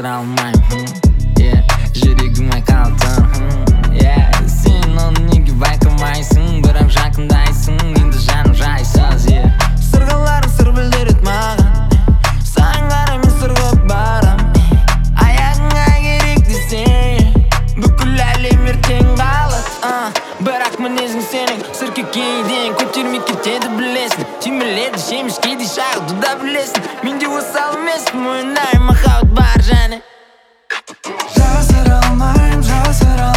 жасыра алмаймын жүрегіме қалдың сен оны неге байқамайсың, бірақ жақындайсың, енді жаным жайсыз сырғаларың сыр білдіреді маған, саған қарай мен сырғып барам, аяғыңа керек десең бүкіл әлем ертең қалады, бірақ мінезің сенің сыркекейден көтермей кетеді білесің, түймеледі жеміс кейде шағуды да білесің, менде осал емеспін, мойындаймын махаббат бар және жасыра алмаймын, жасыра